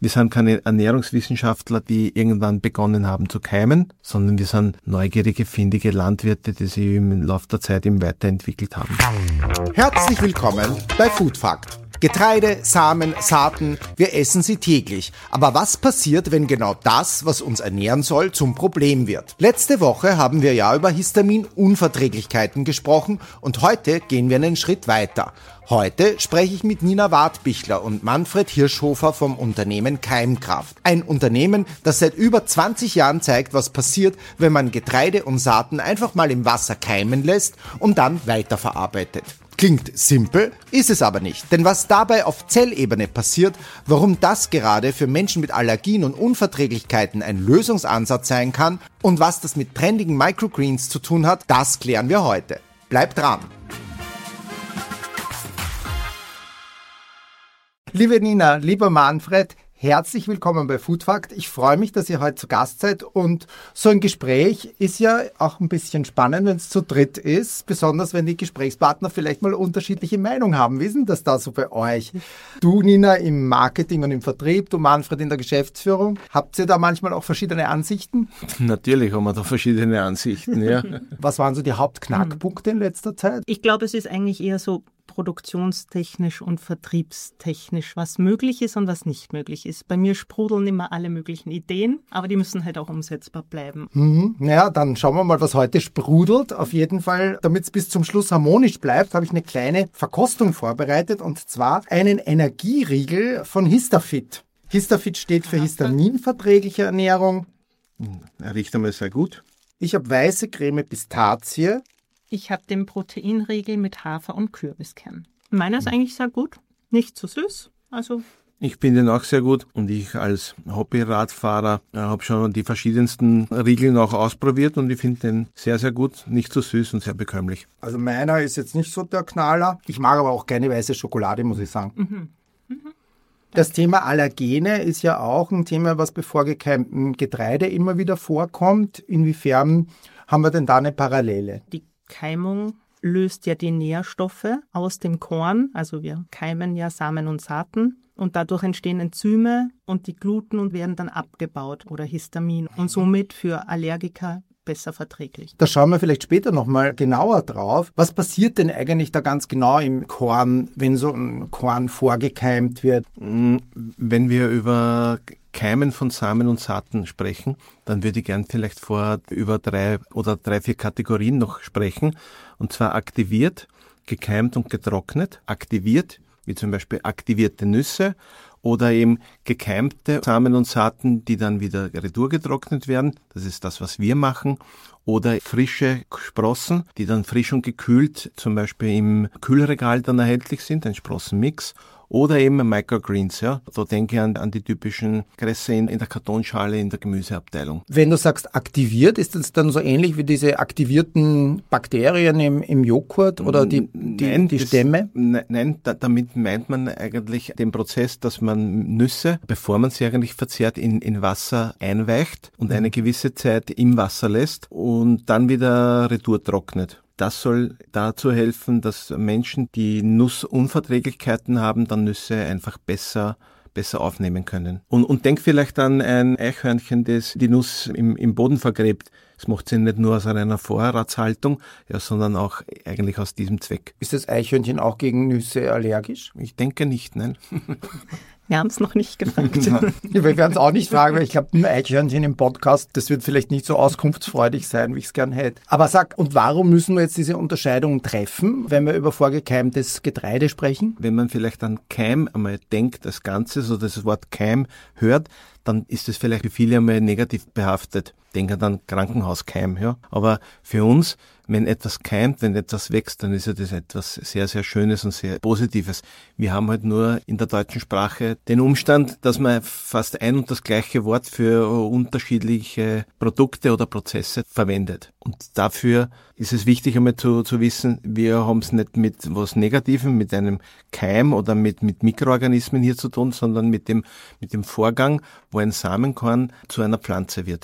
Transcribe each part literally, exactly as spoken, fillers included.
Wir sind keine Ernährungswissenschaftler, die irgendwann begonnen haben zu keimen, sondern wir sind neugierige, findige Landwirte, die sich im Laufe der Zeit eben weiterentwickelt haben. Herzlich willkommen bei Food Fact. Getreide, Samen, Saaten, wir essen sie täglich. Aber was passiert, wenn genau das, was uns ernähren soll, zum Problem wird? Letzte Woche haben wir ja über Histaminunverträglichkeiten gesprochen und heute gehen wir einen Schritt weiter. Heute spreche ich mit Nina Wartbichler und Manfred Hirschhofer vom Unternehmen Keimkraft. Ein Unternehmen, das seit über zwanzig Jahren zeigt, was passiert, wenn man Getreide und Saaten einfach mal im Wasser keimen lässt und dann weiterverarbeitet. Klingt simpel, ist es aber nicht. Denn was dabei auf Zellebene passiert, warum das gerade für Menschen mit Allergien und Unverträglichkeiten ein Lösungsansatz sein kann und was das mit trendigen Microgreens zu tun hat, das klären wir heute. Bleibt dran! Liebe Nina, lieber Manfred, herzlich willkommen bei Food Fact. Ich freue mich, dass ihr heute zu Gast seid und so ein Gespräch ist ja auch ein bisschen spannend, wenn es zu dritt ist, besonders wenn die Gesprächspartner vielleicht mal unterschiedliche Meinungen haben. Wie ist denn das da so bei euch? Du, Nina, im Marketing und im Vertrieb, du, Manfred, in der Geschäftsführung. Habt ihr da manchmal auch verschiedene Ansichten? Natürlich haben wir da verschiedene Ansichten, ja. Was waren so die Hauptknackpunkte in letzter Zeit? Ich glaube, es ist eigentlich eher so produktionstechnisch und vertriebstechnisch, was möglich ist und was nicht möglich ist. Bei mir sprudeln immer alle möglichen Ideen, aber die müssen halt auch umsetzbar bleiben. Mhm. Naja, dann schauen wir mal, was heute sprudelt. Auf jeden Fall, damit es bis zum Schluss harmonisch bleibt, habe ich eine kleine Verkostung vorbereitet und zwar einen Energieriegel von Histafit. Histafit steht für histaminverträgliche Ernährung. Er riecht einmal sehr gut. Ich habe weiße Creme Pistazie. Ich habe den Proteinriegel mit Hafer und Kürbiskern. Meiner ist eigentlich sehr gut, nicht zu süß. Also ich finde ihn auch sehr gut und ich als Hobby-Radfahrer äh, habe schon die verschiedensten Riegel auch ausprobiert und ich finde den sehr, sehr gut, nicht zu süß und sehr bekömmlich. Also meiner ist jetzt nicht so der Knaller. Ich mag aber auch keine weiße Schokolade, muss ich sagen. Mhm. Mhm. Das Thema Allergene ist ja auch ein Thema, was bei vorgekeimtem Getreide immer wieder vorkommt. Inwiefern haben wir denn da eine Parallele? Die Keimung löst ja die Nährstoffe aus dem Korn, also wir keimen ja Samen und Saaten und dadurch entstehen Enzyme und die gluten und werden dann abgebaut oder Histamin und somit für Allergiker besser verträglich. Da schauen wir vielleicht später nochmal genauer drauf. Was passiert denn eigentlich da ganz genau im Korn, wenn so ein Korn vorgekeimt wird? Wenn wir über Keimen von Samen und Saaten sprechen, dann würde ich gern vielleicht vor über drei oder drei, vier Kategorien noch sprechen. Und zwar aktiviert, gekeimt und getrocknet. Aktiviert, wie zum Beispiel aktivierte Nüsse oder eben gekeimte Samen und Saaten, die dann wieder retourgetrocknet werden. Das ist das, was wir machen. Oder frische Sprossen, die dann frisch und gekühlt zum Beispiel im Kühlregal dann erhältlich sind, ein Sprossenmix. Oder eben Microgreens, ja. Da denke ich an, an die typischen Gräser in, in der Kartonschale in der Gemüseabteilung. Wenn du sagst aktiviert, ist das dann so ähnlich wie diese aktivierten Bakterien im, im Joghurt oder die, die, nein, die das, Stämme? Nein, da, damit meint man eigentlich den Prozess, dass man Nüsse, bevor man sie eigentlich verzehrt, in, in Wasser einweicht und eine gewisse Zeit im Wasser lässt und dann wieder retour trocknet. Das soll dazu helfen, dass Menschen, die Nussunverträglichkeiten haben, dann Nüsse einfach besser besser aufnehmen können. Und, und denk vielleicht an ein Eichhörnchen, das die Nuss im, im Boden vergräbt. Das macht sie nicht nur aus einer Vorratshaltung, ja, sondern auch eigentlich aus diesem Zweck. Ist das Eichhörnchen auch gegen Nüsse allergisch? Ich denke nicht, nein. Wir haben es noch nicht gefragt. Ja, wir werden es auch nicht fragen, weil ich glaube, ein Eichhörnchen im Podcast, das wird vielleicht nicht so auskunftsfreudig sein, wie ich es gern hätte. Aber sag, und warum müssen wir jetzt diese Unterscheidung treffen, wenn wir über vorgekeimtes Getreide sprechen? Wenn man vielleicht an Keim einmal denkt, das Ganze, so das Wort Keim hört, dann ist es vielleicht für viele einmal negativ behaftet. Denken an Krankenhauskeim, ja. Aber für uns, wenn etwas keimt, wenn etwas wächst, dann ist ja das etwas sehr, sehr Schönes und sehr Positives. Wir haben halt nur in der deutschen Sprache den Umstand, dass man fast ein und das gleiche Wort für unterschiedliche Produkte oder Prozesse verwendet. Und dafür ist es wichtig, einmal zu, zu wissen, wir haben es nicht mit was Negativem, mit einem Keim oder mit, mit Mikroorganismen hier zu tun, sondern mit dem, mit dem Vorgang, wo ein Samenkorn zu einer Pflanze wird.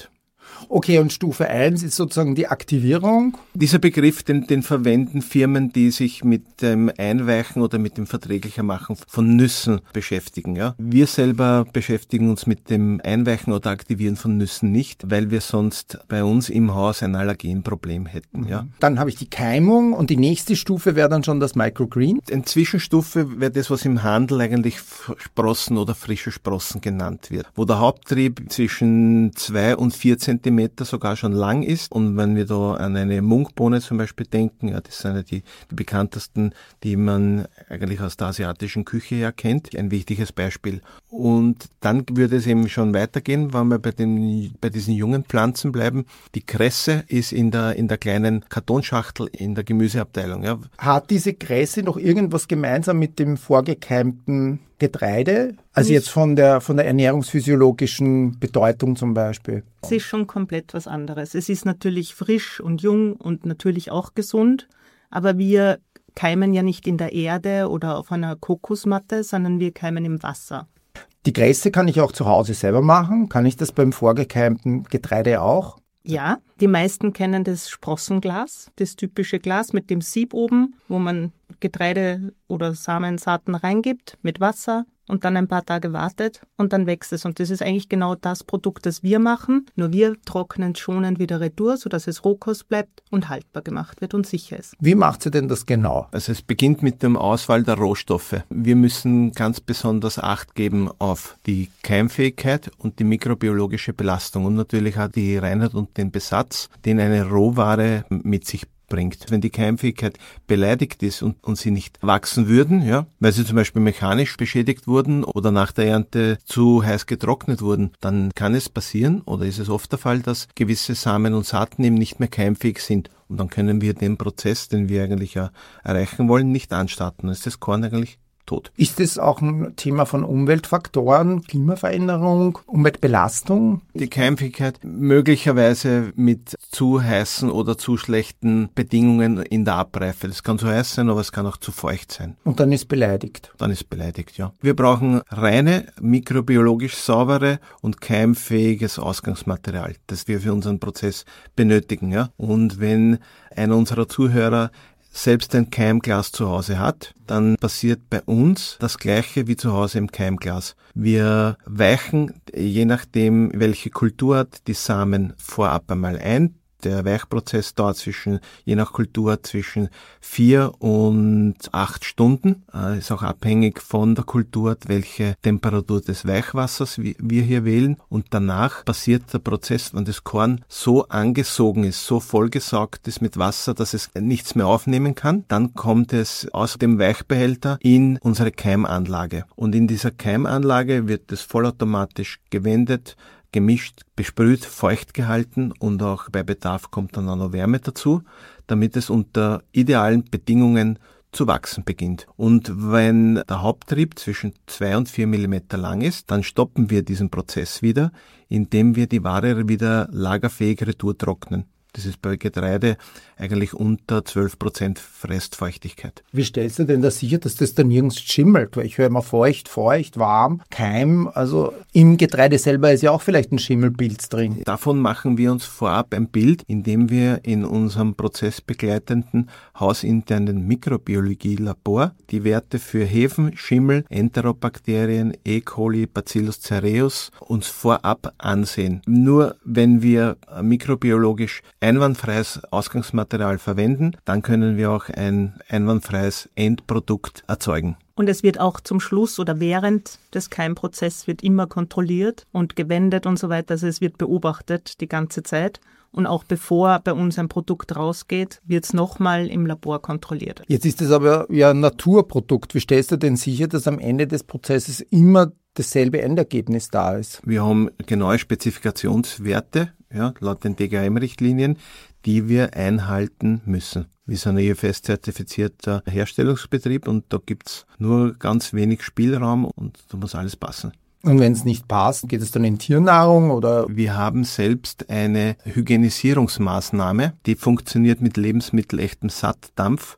Okay, und Stufe eins ist sozusagen die Aktivierung. Dieser Begriff, den, den verwenden Firmen, die sich mit dem Einweichen oder mit dem Verträglichermachen von Nüssen beschäftigen. Ja? Wir selber beschäftigen uns mit dem Einweichen oder Aktivieren von Nüssen nicht, weil wir sonst bei uns im Haus ein Allergenproblem hätten. Mhm. Ja? Dann habe ich die Keimung und die nächste Stufe wäre dann schon das Microgreen. Eine Zwischenstufe wäre das, was im Handel eigentlich Sprossen oder frische Sprossen genannt wird, wo der Haupttrieb zwischen zwei und vier Zentimeter sogar schon lang ist. Und wenn wir da an eine Munkbohne zum Beispiel denken, ja, das sind ja die, die bekanntesten, die man eigentlich aus der asiatischen Küche her kennt. Ein wichtiges Beispiel. Und dann würde es eben schon weitergehen, wenn wir bei, den, bei diesen jungen Pflanzen bleiben. Die Kresse ist in der, in der kleinen Kartonschachtel in der Gemüseabteilung. Ja. Hat diese Kresse noch irgendwas gemeinsam mit dem vorgekeimten Getreide? Also jetzt von der, von der ernährungsphysiologischen Bedeutung zum Beispiel. Es ist schon komplett was anderes. Es ist natürlich frisch und jung und natürlich auch gesund, aber wir keimen ja nicht in der Erde oder auf einer Kokosmatte, sondern wir keimen im Wasser. Die Kresse kann ich auch zu Hause selber machen. Kann ich das beim vorgekeimten Getreide auch? Ja, die meisten kennen das Sprossenglas, das typische Glas mit dem Sieb oben, wo man Getreide oder Samensaaten reingibt mit Wasser und dann ein paar Tage wartet und dann wächst es. Und das ist eigentlich genau das Produkt, das wir machen. Nur wir trocknen es schonend wieder retour, sodass es Rohkost bleibt und haltbar gemacht wird und sicher ist. Wie macht ihr denn das genau? Also es beginnt mit dem Auswahl der Rohstoffe. Wir müssen ganz besonders Acht geben auf die Keimfähigkeit und die mikrobiologische Belastung und natürlich auch die Reinheit und den Besatz, den eine Rohware mit sich bringt. Wenn die Keimfähigkeit beleidigt ist und, und sie nicht wachsen würden, ja, weil sie zum Beispiel mechanisch beschädigt wurden oder nach der Ernte zu heiß getrocknet wurden, dann kann es passieren oder ist es oft der Fall, dass gewisse Samen und Saaten eben nicht mehr keimfähig sind. Und dann können wir den Prozess, den wir eigentlich ja erreichen wollen, nicht anstarten. Dann ist das Korn eigentlich tot. Ist das auch ein Thema von Umweltfaktoren, Klimaveränderung, Umweltbelastung? Die Keimfähigkeit möglicherweise mit zu heißen oder zu schlechten Bedingungen in der Abreife. Das kann zu heiß sein, aber es kann auch zu feucht sein. Und dann ist beleidigt? Dann ist beleidigt, ja. Wir brauchen reine, mikrobiologisch saubere und keimfähiges Ausgangsmaterial, das wir für unseren Prozess benötigen, ja. Und wenn einer unserer Zuhörer selbst ein Keimglas zu Hause hat, dann passiert bei uns das Gleiche wie zu Hause im Keimglas. Wir weichen, je nachdem welche Kulturart, die Samen vorab einmal ein. Der Weichprozess dauert zwischen, je nach Kultur, zwischen vier und acht Stunden. Äh, ist auch abhängig von der Kulturart, welche Temperatur des Weichwassers wir hier wählen. Und danach passiert der Prozess, wenn das Korn so angesogen ist, so vollgesaugt ist mit Wasser, dass es nichts mehr aufnehmen kann. Dann kommt es aus dem Weichbehälter in unsere Keimanlage. Und in dieser Keimanlage wird es vollautomatisch gewendet, gemischt, besprüht, feucht gehalten und auch bei Bedarf kommt dann auch noch Wärme dazu, damit es unter idealen Bedingungen zu wachsen beginnt. Und wenn der Haupttrieb zwischen zwei und vier Millimeter lang ist, dann stoppen wir diesen Prozess wieder, indem wir die Ware wieder lagerfähig retour trocknen. Das ist bei Getreide eigentlich unter zwölf Prozent Restfeuchtigkeit. Wie stellst du denn das sicher, dass das da nirgends schimmelt? Weil ich höre immer feucht, feucht, warm, Keim. Also im Getreide selber ist ja auch vielleicht ein Schimmelpilz drin. Davon machen wir uns vorab ein Bild, indem wir in unserem prozessbegleitenden hausinternen Mikrobiologie-Labor die Werte für Hefen, Schimmel, Enterobakterien, E. coli, Bacillus cereus uns vorab ansehen. Nur wenn wir mikrobiologisch einwandfreies Ausgangsmaterial verwenden, dann können wir auch ein einwandfreies Endprodukt erzeugen. Und es wird auch zum Schluss oder während des Keimprozesses wird immer kontrolliert und gewendet und so weiter. Also es wird beobachtet die ganze Zeit. Und auch bevor bei uns ein Produkt rausgeht, wird es nochmal im Labor kontrolliert. Jetzt ist es aber ja ein Naturprodukt. Wie stellst du denn sicher, dass am Ende des Prozesses immer dasselbe Endergebnis da ist? Wir haben genaue Spezifikationswerte, ja, laut den D G A M-Richtlinien, die wir einhalten müssen. Wir sind ein I F S-zertifizierter Herstellungsbetrieb und da gibt's nur ganz wenig Spielraum und da muss alles passen. Und wenn es nicht passt, geht es dann in Tiernahrung oder? Wir haben selbst eine Hygienisierungsmaßnahme, die funktioniert mit lebensmittelechtem Sattdampf.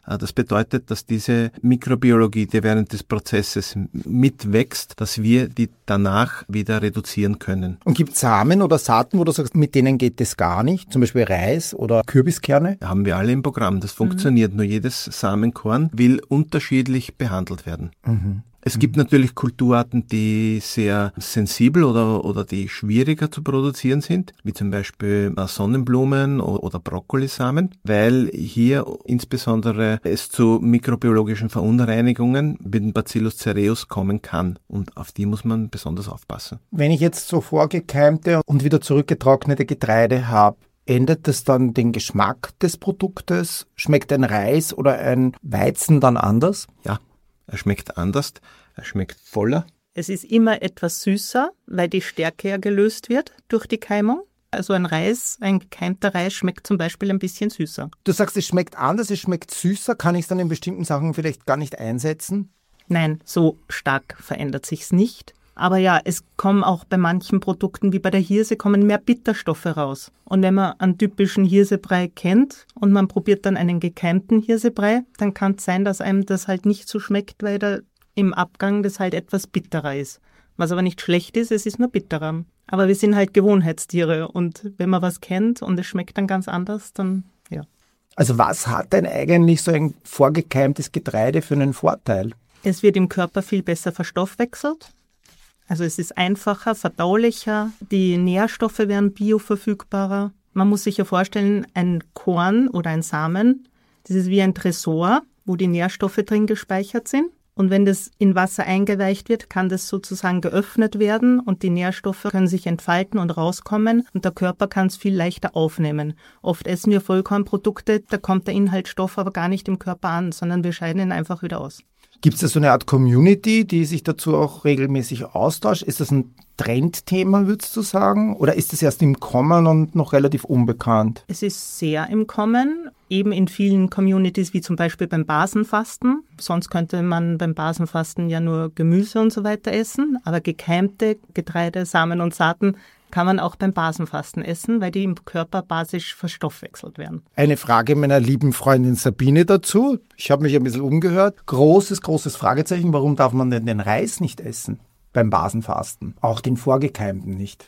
Das bedeutet, dass diese Mikrobiologie, die während des Prozesses mitwächst, dass wir die danach wieder reduzieren können. Und gibt es Samen oder Saaten, wo du sagst, mit denen geht es gar nicht? Zum Beispiel Reis oder Kürbiskerne? Haben wir alle im Programm. Das funktioniert. Mhm. Nur jedes Samenkorn will unterschiedlich behandelt werden. Mhm. Es gibt natürlich Kulturarten, die sehr sensibel oder, oder die schwieriger zu produzieren sind, wie zum Beispiel Sonnenblumen oder Brokkolisamen, weil hier insbesondere es zu mikrobiologischen Verunreinigungen mit dem Bacillus cereus kommen kann. Und auf die muss man besonders aufpassen. Wenn ich jetzt so vorgekeimte und wieder zurückgetrocknete Getreide habe, ändert das dann den Geschmack des Produktes? Schmeckt ein Reis oder ein Weizen dann anders? Ja. Er schmeckt anders, er schmeckt voller. Es ist immer etwas süßer, weil die Stärke ja gelöst wird durch die Keimung. Also ein Reis, ein gekeimter Reis schmeckt zum Beispiel ein bisschen süßer. Du sagst, es schmeckt anders, es schmeckt süßer. Kann ich es dann in bestimmten Sachen vielleicht gar nicht einsetzen? Nein, so stark verändert sich's nicht. Aber ja, es kommen auch bei manchen Produkten, wie bei der Hirse, kommen mehr Bitterstoffe raus. Und wenn man einen typischen Hirsebrei kennt und man probiert dann einen gekeimten Hirsebrei, dann kann es sein, dass einem das halt nicht so schmeckt, weil da im Abgang das halt etwas bitterer ist. Was aber nicht schlecht ist, es ist nur bitterer. Aber wir sind halt Gewohnheitstiere und wenn man was kennt und es schmeckt dann ganz anders, dann ja. Also was hat denn eigentlich so ein vorgekeimtes Getreide für einen Vorteil? Es wird im Körper viel besser verstoffwechselt. Also es ist einfacher, verdaulicher, die Nährstoffe werden bioverfügbarer. Man muss sich ja vorstellen, ein Korn oder ein Samen, das ist wie ein Tresor, wo die Nährstoffe drin gespeichert sind. Und wenn das in Wasser eingeweicht wird, kann das sozusagen geöffnet werden und die Nährstoffe können sich entfalten und rauskommen und der Körper kann es viel leichter aufnehmen. Oft essen wir Vollkornprodukte, da kommt der Inhaltsstoff aber gar nicht im Körper an, sondern wir scheiden ihn einfach wieder aus. Gibt es da so eine Art Community, die sich dazu auch regelmäßig austauscht? Ist das ein Trendthema, würdest du sagen? Oder ist das erst im Kommen und noch relativ unbekannt? Es ist sehr im Kommen, eben in vielen Communities, wie zum Beispiel beim Basenfasten. Sonst könnte man beim Basenfasten ja nur Gemüse und so weiter essen. Aber gekeimte Getreide, Samen und Saaten kann man auch beim Basenfasten essen, weil die im Körper basisch verstoffwechselt werden. Eine Frage meiner lieben Freundin Sabine dazu. Ich habe mich ein bisschen umgehört. Großes, großes Fragezeichen. Warum darf man denn den Reis nicht essen beim Basenfasten? Auch den vorgekeimten nicht.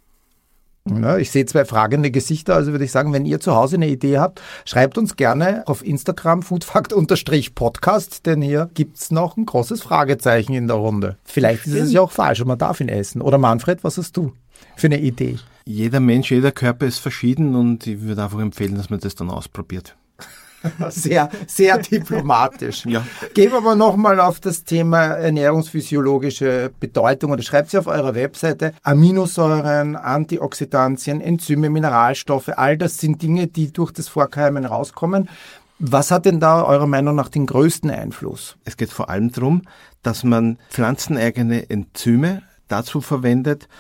Ja, ich sehe zwei fragende Gesichter, also würde ich sagen, wenn ihr zu Hause eine Idee habt, schreibt uns gerne auf Instagram foodfakt-podcast, denn hier gibt es noch ein großes Fragezeichen in der Runde. Vielleicht Stimmt. ist es ja auch falsch und man darf ihn essen. Oder Manfred, was hast du für eine Idee? Jeder Mensch, jeder Körper ist verschieden und ich würde einfach empfehlen, dass man das dann ausprobiert. Sehr, sehr diplomatisch. Ja. Gehen wir aber nochmal auf das Thema ernährungsphysiologische Bedeutung oder schreibt sie auf eurer Webseite. Aminosäuren, Antioxidantien, Enzyme, Mineralstoffe, all das sind Dinge, die durch das Vorkeimen rauskommen. Was hat denn da eurer Meinung nach den größten Einfluss? Es geht vor allem darum, dass man pflanzeneigene Enzyme dazu verwendet,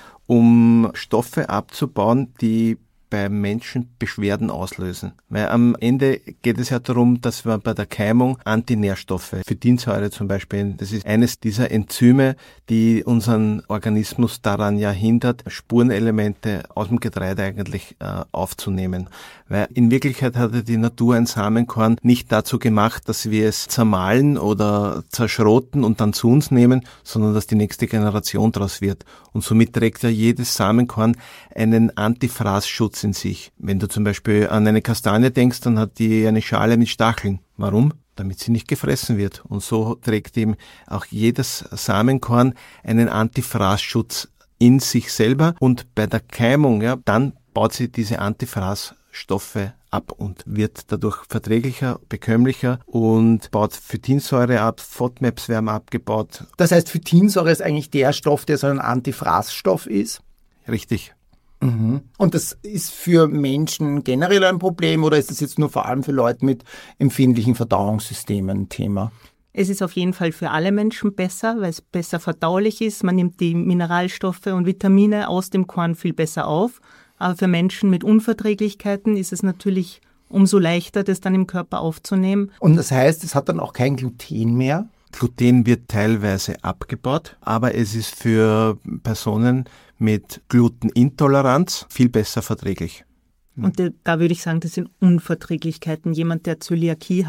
um Stoffe abzubauen, die beim Menschen Beschwerden auslösen. Weil am Ende geht es ja darum, dass wir bei der Keimung Antinährstoffe, Phytinsäure zum Beispiel, das ist eines dieser Enzyme, die unseren Organismus daran ja hindert, Spurenelemente aus dem Getreide eigentlich äh, aufzunehmen. Weil in Wirklichkeit hatte die Natur ein Samenkorn nicht dazu gemacht, dass wir es zermahlen oder zerschroten und dann zu uns nehmen, sondern dass die nächste Generation daraus wird. Und somit trägt ja jedes Samenkorn einen Antifraßschutz in sich. Wenn du zum Beispiel an eine Kastanie denkst, dann hat die eine Schale mit Stacheln. Warum? Damit sie nicht gefressen wird. Und so trägt eben auch jedes Samenkorn einen Antifraßschutz in sich selber. Und bei der Keimung, ja, dann baut sie diese Antifraßstoffe ab und wird dadurch verträglicher, bekömmlicher und baut Phytinsäure ab, FODMAPs werden abgebaut. Das heißt, Phytinsäure ist eigentlich der Stoff, der so ein Antifraßstoff ist? Richtig. Mhm. Und das ist für Menschen generell ein Problem oder ist das jetzt nur vor allem für Leute mit empfindlichen Verdauungssystemen ein Thema? Es ist auf jeden Fall für alle Menschen besser, weil es besser verdaulich ist. Man nimmt die Mineralstoffe und Vitamine aus dem Korn viel besser auf. Aber für Menschen mit Unverträglichkeiten ist es natürlich umso leichter, das dann im Körper aufzunehmen. Und das heißt, es hat dann auch kein Gluten mehr? Gluten wird teilweise abgebaut, aber es ist für Personen mit Glutenintoleranz viel besser verträglich. Und da würde ich sagen, das sind Unverträglichkeiten. Jemand, der Zöliakie hat,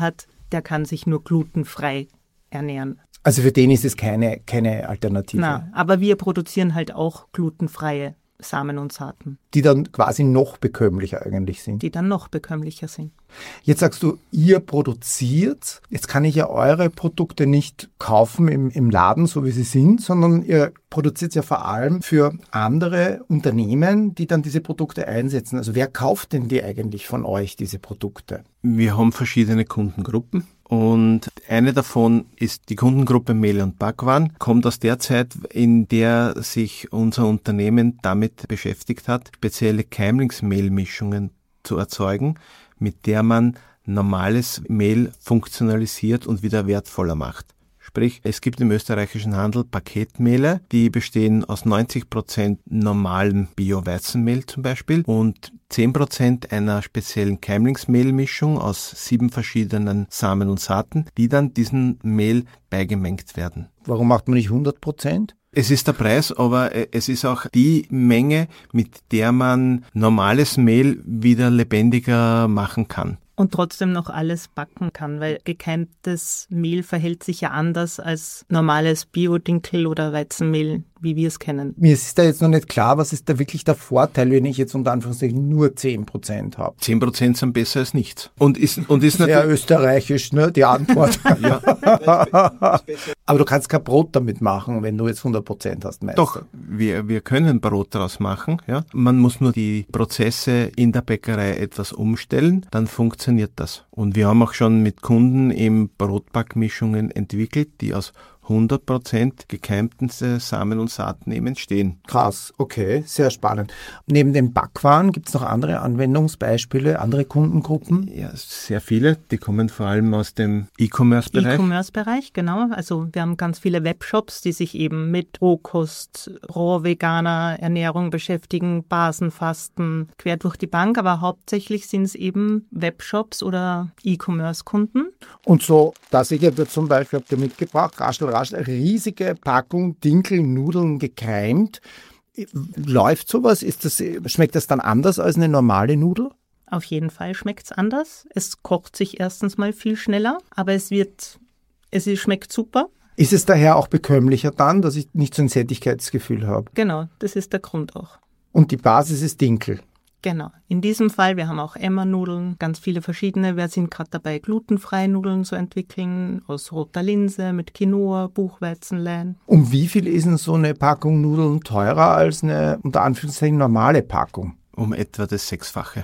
der kann sich nur glutenfrei ernähren. Also für den ist es keine, keine Alternative. Na, aber wir produzieren halt auch glutenfreie Samen und Saaten. Die dann quasi noch bekömmlicher eigentlich sind. Die dann noch bekömmlicher sind. Jetzt sagst du, ihr produziert. Jetzt kann ich ja eure Produkte nicht kaufen im, im Laden, so wie sie sind, sondern ihr produziert ja vor allem für andere Unternehmen, die dann diese Produkte einsetzen. Also wer kauft denn die eigentlich von euch, diese Produkte? Wir haben verschiedene Kundengruppen. Und eine davon ist die Kundengruppe Mehl und Backwaren, kommt aus der Zeit, in der sich unser Unternehmen damit beschäftigt hat, spezielle Keimlingsmehlmischungen zu erzeugen, mit der man normales Mehl funktionalisiert und wieder wertvoller macht. Sprich, es gibt im österreichischen Handel Paketmehle, die bestehen aus neunzig Prozent normalem Bio-Weizenmehl zum Beispiel und zehn Prozent einer speziellen Keimlingsmehlmischung aus sieben verschiedenen Samen und Saaten, die dann diesem Mehl beigemengt werden. Warum macht man nicht hundert Prozent? Es ist der Preis, aber es ist auch die Menge, mit der man normales Mehl wieder lebendiger machen kann. Und trotzdem noch alles backen kann, weil gekeimtes Mehl verhält sich ja anders als normales Bio-Dinkel- oder Weizenmehl, wie wir es kennen. Mir ist da jetzt noch nicht klar, was ist da wirklich der Vorteil, wenn ich jetzt unter Anführungszeichen nur zehn Prozent habe? zehn Prozent sind besser als nichts. Und ist, und ist sehr österreichisch, ne, die Antwort. Ja. Aber du kannst kein Brot damit machen, wenn du jetzt hundert Prozent hast, Meister. Doch, wir, wir können Brot daraus machen. Ja. Man muss nur die Prozesse in der Bäckerei etwas umstellen, dann funktioniert das. Und wir haben auch schon mit Kunden eben Brotbackmischungen entwickelt, die aus hundert Prozent gekeimten Samen und Saaten eben entstehen. Krass, okay, sehr spannend. Neben den Backwaren gibt es noch andere Anwendungsbeispiele, andere Kundengruppen? Ja, sehr viele. Die kommen vor allem aus dem E-Commerce-Bereich. E-Commerce-Bereich, genau. Also wir haben ganz viele Webshops, die sich eben mit Rohkost, roh-veganer Ernährung beschäftigen, Basenfasten, quer durch die Bank. Aber hauptsächlich sind es eben Webshops oder E-Commerce-Kunden. Und so, dass ich jetzt zum Beispiel, habt ihr mitgebracht, raschel, raschel, eine riesige Packung Dinkelnudeln gekreimt. Läuft sowas? Ist das, schmeckt das dann anders als eine normale Nudel? Auf jeden Fall schmeckt es anders. Es kocht sich erstens mal viel schneller, aber es wird, es schmeckt super. Ist es daher auch bekömmlicher dann, dass ich nicht so ein Sättigkeitsgefühl habe? Genau, das ist der Grund auch. Und die Basis ist Dinkel? Genau. In diesem Fall, wir haben auch Emmernudeln, ganz viele verschiedene. Wir sind gerade dabei, glutenfreie Nudeln zu entwickeln, aus roter Linse, mit Quinoa, Buchweizenlein. Um wie viel ist denn so eine Packung Nudeln teurer als eine, unter Anführungszeichen, normale Packung? Um etwa das Sechsfache.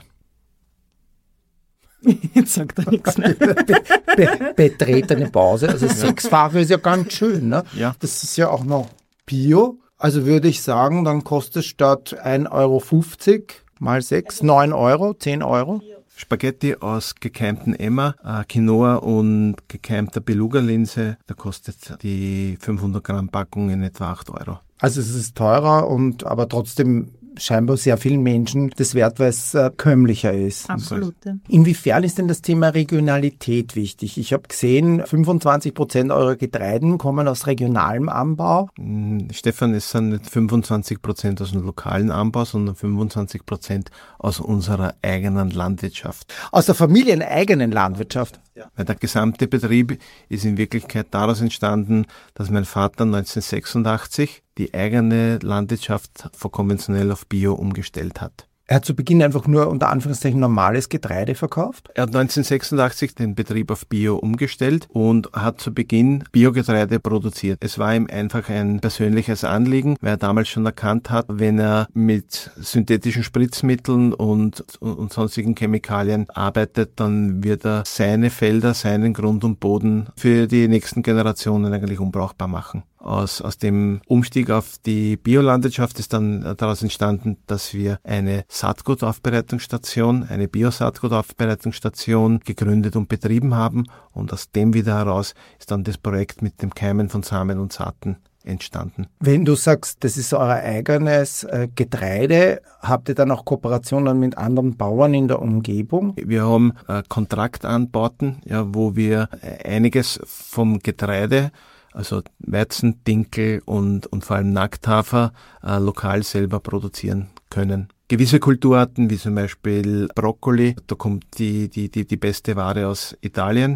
Jetzt sagt er nichts mehr. Be, be, betretene Pause. Also Sechsfache ist ja ganz schön, ne? Ja. Das ist ja auch noch Bio. Also würde ich sagen, dann kostet es statt ein Euro fünfzig mal sechs, neun Euro, zehn Euro. Spaghetti aus gekeimten Emmer, äh, Quinoa und gekeimter Beluga-Linse, da kostet die fünfhundert Gramm Packung in etwa acht Euro. Also es ist teurer und aber trotzdem scheinbar sehr vielen Menschen das wert, weil es äh, kömmlicher ist. Absolut. Inwiefern ist denn das Thema Regionalität wichtig? Ich habe gesehen, fünfundzwanzig Prozent eurer Getreiden kommen aus regionalem Anbau. Mm, Stefan, es sind nicht fünfundzwanzig Prozent aus dem lokalen Anbau, sondern fünfundzwanzig Prozent aus unserer eigenen Landwirtschaft. Aus der familieneigenen Landwirtschaft? Ja. Weil der gesamte Betrieb ist in Wirklichkeit daraus entstanden, dass mein Vater neunzehnhundertsechsundachtzig die eigene Landwirtschaft von konventionell auf Bio umgestellt hat. Er hat zu Beginn einfach nur unter Anführungszeichen normales Getreide verkauft? Er hat neunzehnhundertsechsundachtzig den Betrieb auf Bio umgestellt und hat zu Beginn Biogetreide produziert. Es war ihm einfach ein persönliches Anliegen, weil er damals schon erkannt hat, wenn er mit synthetischen Spritzmitteln und, und sonstigen Chemikalien arbeitet, dann wird er seine Felder, seinen Grund und Boden für die nächsten Generationen eigentlich unbrauchbar machen. Aus, aus dem Umstieg auf die Biolandwirtschaft ist dann daraus entstanden, dass wir eine Saatgutaufbereitungsstation, eine Bio-Saatgutaufbereitungsstation gegründet und betrieben haben. Und aus dem wieder heraus ist dann das Projekt mit dem Keimen von Samen und Saaten entstanden. Wenn du sagst, das ist euer eigenes äh, Getreide, habt ihr dann auch Kooperationen mit anderen Bauern in der Umgebung? Wir haben äh, Kontraktanbauten, ja, wo wir einiges vom Getreide, also Weizen, Dinkel und, und vor allem Nackthafer, äh, lokal selber produzieren können. Gewisse Kulturarten, wie zum Beispiel Brokkoli, da kommt die, die, die, die beste Ware aus Italien.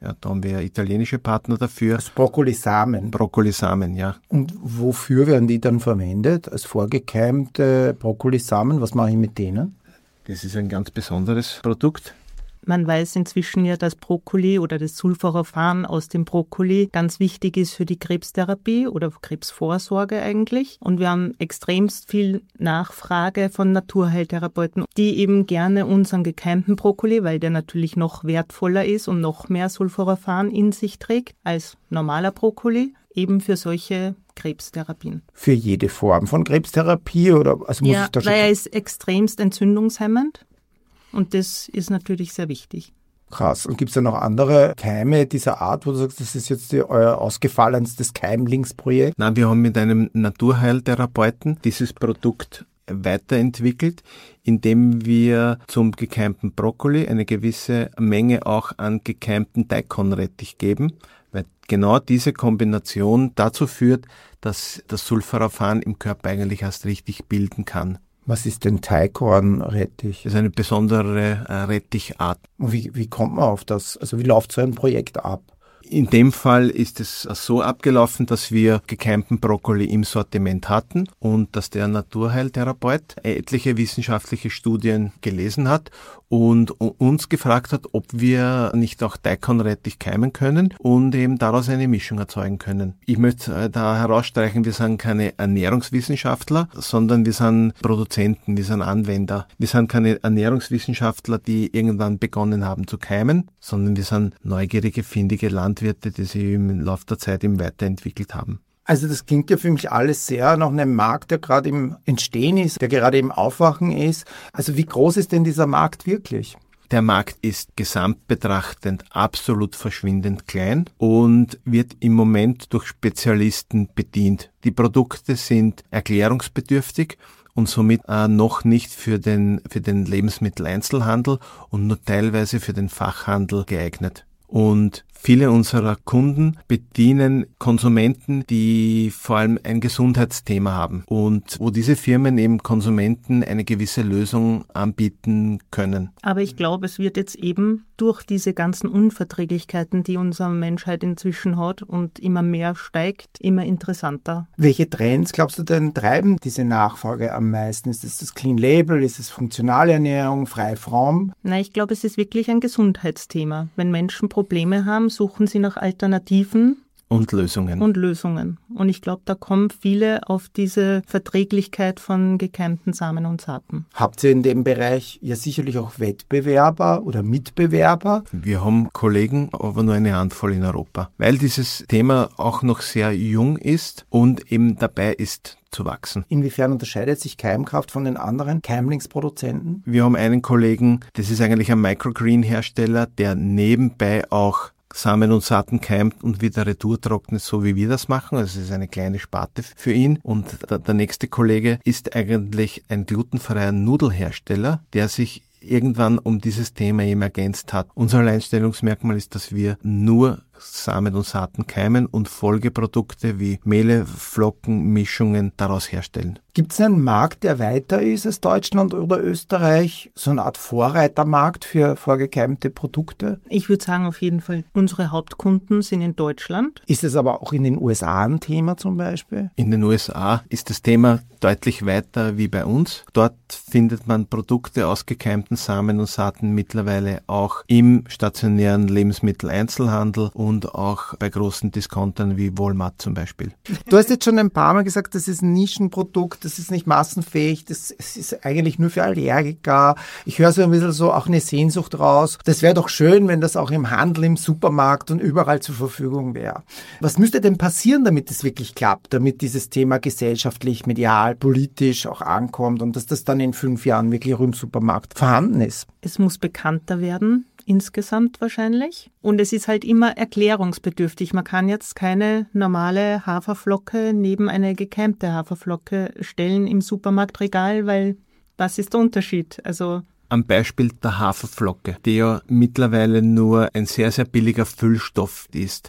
Ja, da haben wir italienische Partner dafür. Also Brokkolisamen. Brokkolisamen, ja. Und wofür werden die dann verwendet? Als vorgekeimte Brokkolisamen? Was mache ich mit denen? Das ist ein ganz besonderes Produkt. Man weiß inzwischen ja, dass Brokkoli oder das Sulforaphan aus dem Brokkoli ganz wichtig ist für die Krebstherapie oder Krebsvorsorge eigentlich. Und wir haben extremst viel Nachfrage von Naturheiltherapeuten, die eben gerne unseren gekeimten Brokkoli, weil der natürlich noch wertvoller ist und noch mehr Sulforaphan in sich trägt als normaler Brokkoli, eben für solche Krebstherapien. Für jede Form von Krebstherapie? Oder also muss ja, ich da schon weil er ist extremst entzündungshemmend. Und das ist natürlich sehr wichtig. Krass. Und gibt es da noch andere Keime dieser Art, wo du sagst, das ist jetzt die, euer ausgefallenstes Keimlingsprojekt? Nein, wir haben mit einem Naturheiltherapeuten dieses Produkt weiterentwickelt, indem wir zum gekeimten Brokkoli eine gewisse Menge auch an gekeimten Daikon-Rettich geben, weil genau diese Kombination dazu führt, dass das Sulforaphan im Körper eigentlich erst richtig bilden kann. Was ist denn Daikon-Rettich? Das ist eine besondere äh, Rettichart. Und wie, wie kommt man auf das? Also wie läuft so ein Projekt ab? In dem Fall ist es so abgelaufen, dass wir gekeimten Brokkoli im Sortiment hatten und dass der Naturheiltherapeut etliche wissenschaftliche Studien gelesen hat und uns gefragt hat, ob wir nicht auch Daikon-Rettich keimen können und eben daraus eine Mischung erzeugen können. Ich möchte da herausstreichen, wir sind keine Ernährungswissenschaftler, sondern wir sind Produzenten, wir sind Anwender. Wir sind keine Ernährungswissenschaftler, die irgendwann begonnen haben zu keimen, sondern wir sind neugierige, findige Landwirte, die sich im Laufe der Zeit eben weiterentwickelt haben. Also das klingt ja für mich alles sehr nach einem Markt, der gerade im Entstehen ist, der gerade im Aufwachen ist. Also wie groß ist denn dieser Markt wirklich? Der Markt ist gesamtbetrachtend absolut verschwindend klein und wird im Moment durch Spezialisten bedient. Die Produkte sind erklärungsbedürftig und somit äh, noch nicht für den, für den Lebensmitteleinzelhandel und nur teilweise für den Fachhandel geeignet. Und viele unserer Kunden bedienen Konsumenten, die vor allem ein Gesundheitsthema haben und wo diese Firmen eben Konsumenten eine gewisse Lösung anbieten können. Aber ich glaube, es wird jetzt eben durch diese ganzen Unverträglichkeiten, die unsere Menschheit inzwischen hat und immer mehr steigt, immer interessanter. Welche Trends, glaubst du denn, treiben diese Nachfrage am meisten? Ist es das Clean Label? Ist es funktionale Ernährung, frei from? Nein, ich glaube, es ist wirklich ein Gesundheitsthema. Wenn Menschen Probleme haben, suchen sie nach Alternativen. Und Lösungen. Und Lösungen. Und ich glaube, da kommen viele auf diese Verträglichkeit von gekeimten Samen und Saaten. Habt ihr in dem Bereich ja sicherlich auch Wettbewerber oder Mitbewerber? Wir haben Kollegen, aber nur eine Handvoll in Europa, weil dieses Thema auch noch sehr jung ist und eben dabei ist zu wachsen. Inwiefern unterscheidet sich Keimkraft von den anderen Keimlingsproduzenten? Wir haben einen Kollegen, das ist eigentlich ein Microgreen-Hersteller, der nebenbei auch Samen und Saaten keimt und wieder retour trocknet, so wie wir das machen. Also es ist eine kleine Sparte für ihn. Und der, der nächste Kollege ist eigentlich ein glutenfreier Nudelhersteller, der sich irgendwann um dieses Thema eben ergänzt hat. Unser Alleinstellungsmerkmal ist, dass wir nur Samen und Saaten keimen und Folgeprodukte wie Mehle, Flocken, Mischungen daraus herstellen. Gibt es einen Markt, der weiter ist als Deutschland oder Österreich? So eine Art Vorreitermarkt für vorgekeimte Produkte? Ich würde sagen, auf jeden Fall, unsere Hauptkunden sind in Deutschland. Ist es aber auch in den U S A ein Thema zum Beispiel? In den U S A ist das Thema deutlich weiter wie bei uns. Dort findet man Produkte aus gekeimten Samen und Saaten mittlerweile auch im stationären Lebensmitteleinzelhandel und auch bei großen Diskontern wie Walmart zum Beispiel. Du hast jetzt schon ein paar Mal gesagt, das ist ein Nischenprodukt, das ist nicht massenfähig, das ist eigentlich nur für Allergiker. Ich höre so ein bisschen so auch eine Sehnsucht raus. Das wäre doch schön, wenn das auch im Handel, im Supermarkt und überall zur Verfügung wäre. Was müsste denn passieren, damit es wirklich klappt, damit dieses Thema gesellschaftlich, medial, politisch auch ankommt und dass das dann in fünf Jahren wirklich auch im Supermarkt vorhanden ist? Es muss bekannter werden. Insgesamt wahrscheinlich. Und es ist halt immer erklärungsbedürftig. Man kann jetzt keine normale Haferflocke neben eine gekeimte Haferflocke stellen im Supermarktregal, weil was ist der Unterschied? Also am Beispiel der Haferflocke, die ja mittlerweile nur ein sehr, sehr billiger Füllstoff ist.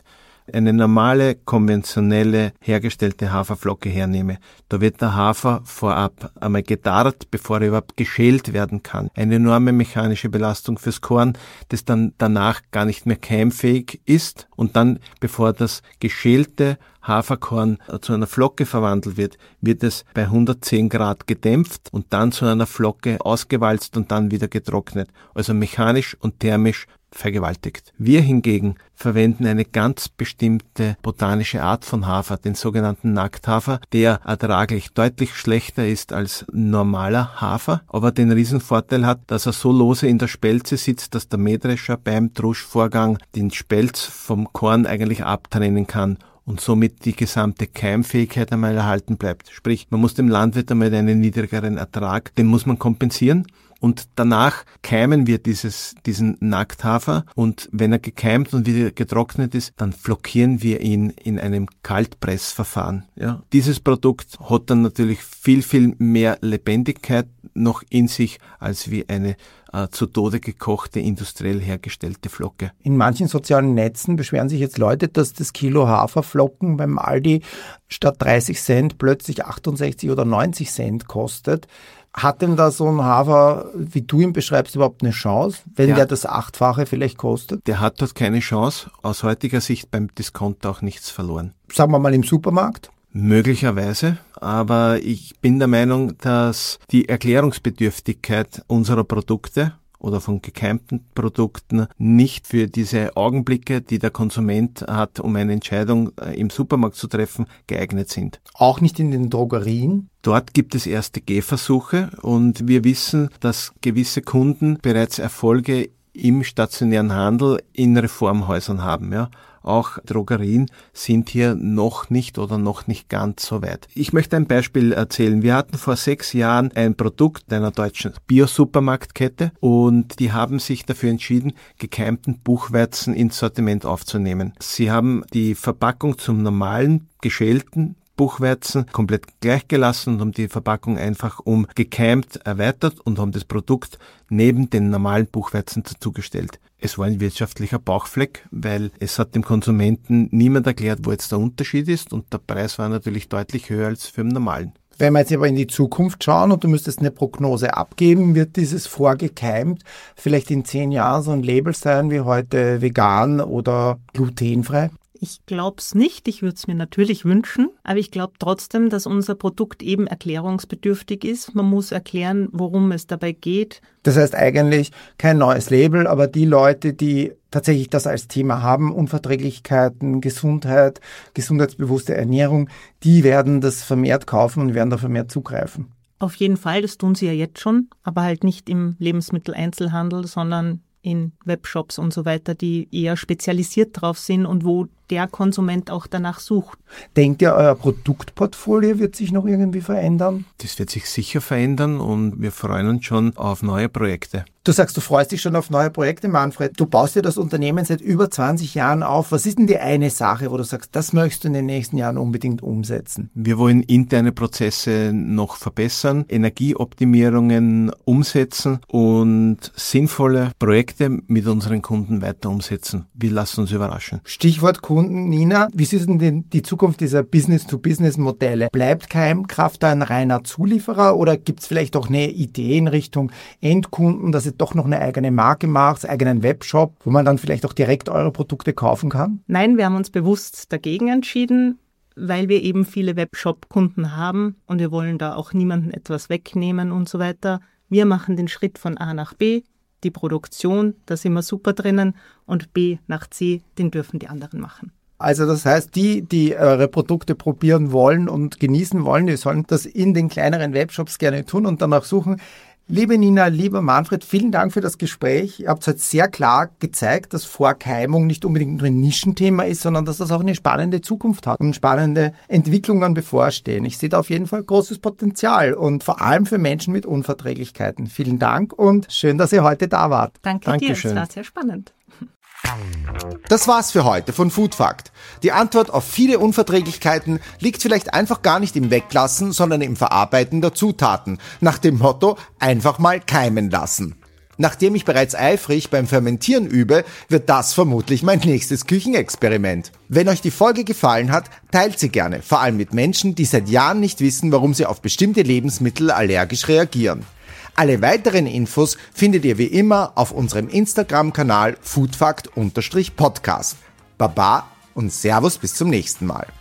eine normale, konventionelle, hergestellte Haferflocke hernehme, da wird der Hafer vorab einmal gedarrt, bevor er überhaupt geschält werden kann. Eine enorme mechanische Belastung fürs Korn, das dann danach gar nicht mehr keimfähig ist und dann, bevor das geschälte Haferkorn zu einer Flocke verwandelt wird, wird es bei hundertzehn Grad gedämpft und dann zu einer Flocke ausgewalzt und dann wieder getrocknet. Also mechanisch und thermisch vergewaltigt. Wir hingegen verwenden eine ganz bestimmte botanische Art von Hafer, den sogenannten Nackthafer, der ertraglich deutlich schlechter ist als normaler Hafer, aber den Riesenvorteil hat, dass er so lose in der Spelze sitzt, dass der Mähdrescher beim Druschvorgang den Spelz vom Korn eigentlich abtrennen kann und somit die gesamte Keimfähigkeit einmal erhalten bleibt. Sprich, man muss dem Landwirt einmal einen niedrigeren Ertrag, den muss man kompensieren. Und danach keimen wir dieses, diesen Nackthafer und wenn er gekeimt und wieder getrocknet ist, dann flockieren wir ihn in einem Kaltpressverfahren. Ja. Dieses Produkt hat dann natürlich viel, viel mehr Lebendigkeit noch in sich, als wie eine äh, zu Tode gekochte, industriell hergestellte Flocke. In manchen sozialen Netzen beschweren sich jetzt Leute, dass das Kilo Haferflocken beim Aldi statt dreißig Cent plötzlich achtundsechzig oder neunzig Cent kostet. Hat denn da so ein Hafer, wie du ihn beschreibst, überhaupt eine Chance, wenn ja. der das Achtfache vielleicht kostet? Der hat dort keine Chance. Aus heutiger Sicht beim Discounter auch nichts verloren. Sagen wir mal im Supermarkt? Möglicherweise, aber ich bin der Meinung, dass die Erklärungsbedürftigkeit unserer Produkte oder von gekeimten Produkten nicht für diese Augenblicke, die der Konsument hat, um eine Entscheidung im Supermarkt zu treffen, geeignet sind. Auch nicht in den Drogerien? Dort gibt es erste Gehversuche und wir wissen, dass gewisse Kunden bereits Erfolge im stationären Handel in Reformhäusern haben, ja. Auch Drogerien sind hier noch nicht oder noch nicht ganz so weit. Ich möchte ein Beispiel erzählen. Wir hatten vor sechs Jahren ein Produkt einer deutschen Bio-Supermarktkette und die haben sich dafür entschieden, gekeimten Buchweizen ins Sortiment aufzunehmen. Sie haben die Verpackung zum normalen, geschälten Buchweizen komplett gleich gelassen und haben die Verpackung einfach um gekeimt erweitert und haben das Produkt neben den normalen Buchweizen dazugestellt. Es war ein wirtschaftlicher Bauchfleck, weil es hat dem Konsumenten niemand erklärt, wo jetzt der Unterschied ist und der Preis war natürlich deutlich höher als für den normalen. Wenn wir jetzt aber in die Zukunft schauen und du müsstest eine Prognose abgeben, wird dieses vorgekeimt vielleicht in zehn Jahren so ein Label sein wie heute vegan oder glutenfrei? Ich glaube es nicht, ich würde es mir natürlich wünschen, aber ich glaube trotzdem, dass unser Produkt eben erklärungsbedürftig ist. Man muss erklären, worum es dabei geht. Das heißt eigentlich kein neues Label, aber die Leute, die tatsächlich das als Thema haben, Unverträglichkeiten, Gesundheit, gesundheitsbewusste Ernährung, die werden das vermehrt kaufen und werden da vermehrt zugreifen. Auf jeden Fall, das tun sie ja jetzt schon, aber halt nicht im Lebensmitteleinzelhandel, sondern in Webshops und so weiter, die eher spezialisiert drauf sind und wo der Konsument auch danach sucht. Denkt ihr, euer Produktportfolio wird sich noch irgendwie verändern? Das wird sich sicher verändern und wir freuen uns schon auf neue Projekte. Du sagst, du freust dich schon auf neue Projekte, Manfred. Du baust dir das Unternehmen seit über zwanzig Jahren auf. Was ist denn die eine Sache, wo du sagst, das möchtest du in den nächsten Jahren unbedingt umsetzen? Wir wollen interne Prozesse noch verbessern, Energieoptimierungen umsetzen und sinnvolle Projekte mit unseren Kunden weiter umsetzen. Wir lassen uns überraschen. Stichwort Kunden, Nina. Wie ist denn die Zukunft dieser Business-to-Business-Modelle? Bleibt Keimkraft ein reiner Zulieferer oder gibt es vielleicht auch eine Idee in Richtung Endkunden, dass ihr doch noch eine eigene Marke macht, einen eigenen Webshop, wo man dann vielleicht auch direkt eure Produkte kaufen kann? Nein, wir haben uns bewusst dagegen entschieden, weil wir eben viele Webshop-Kunden haben und wir wollen da auch niemandem etwas wegnehmen und so weiter. Wir machen den Schritt von A nach B, die Produktion, da sind wir super drinnen, und B nach C, den dürfen die anderen machen. Also das heißt, die, die eure Produkte probieren wollen und genießen wollen, die sollen das in den kleineren Webshops gerne tun und danach suchen. Liebe Nina, lieber Manfred, vielen Dank für das Gespräch. Ihr habt heute sehr klar gezeigt, dass Vorkeimung nicht unbedingt nur ein Nischenthema ist, sondern dass das auch eine spannende Zukunft hat und spannende Entwicklungen bevorstehen. Ich sehe da auf jeden Fall großes Potenzial und vor allem für Menschen mit Unverträglichkeiten. Vielen Dank und schön, dass ihr heute da wart. Danke Dankeschön. dir, es war sehr spannend. Das war's für heute von Food Fact. Die Antwort auf viele Unverträglichkeiten liegt vielleicht einfach gar nicht im Weglassen, sondern im Verarbeiten der Zutaten. Nach dem Motto, einfach mal keimen lassen. Nachdem ich bereits eifrig beim Fermentieren übe, wird das vermutlich mein nächstes Küchenexperiment. Wenn euch die Folge gefallen hat, teilt sie gerne, vor allem mit Menschen, die seit Jahren nicht wissen, warum sie auf bestimmte Lebensmittel allergisch reagieren. Alle weiteren Infos findet ihr wie immer auf unserem Instagram-Kanal foodfact Podcast. Baba und Servus bis zum nächsten Mal.